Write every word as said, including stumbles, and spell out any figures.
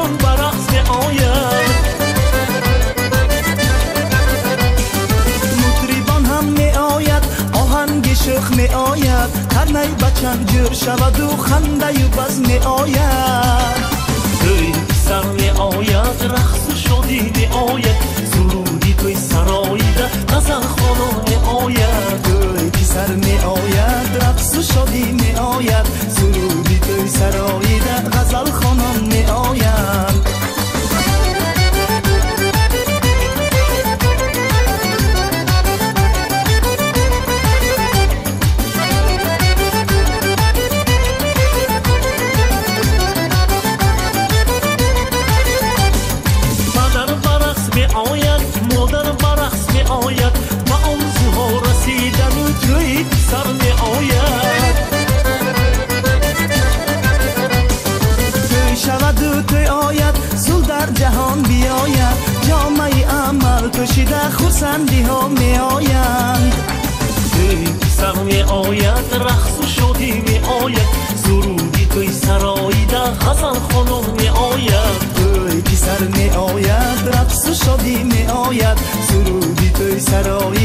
مردان برقص می آید مطربان هم می آید آهنگ شخ می آید ترنه بچن جور شود و خنده و بز می آید توی سر می آید رقص و شادی می آید سرودی توی سرایده غزل خانم می آید توی سر می آید رقص و شادی می آید سرودی توی سرایده غزل خانم می آید سر می آید توی شود و توی آید زود در جهان بیاید جامعه عمل پوشیده خرسندی ها می آیند توی سر می آید رقص و شادی می آید سرودی توی سرایده غزل خانم می آید توی سر می آید رقص و شادی می آید سرودی توی سرایده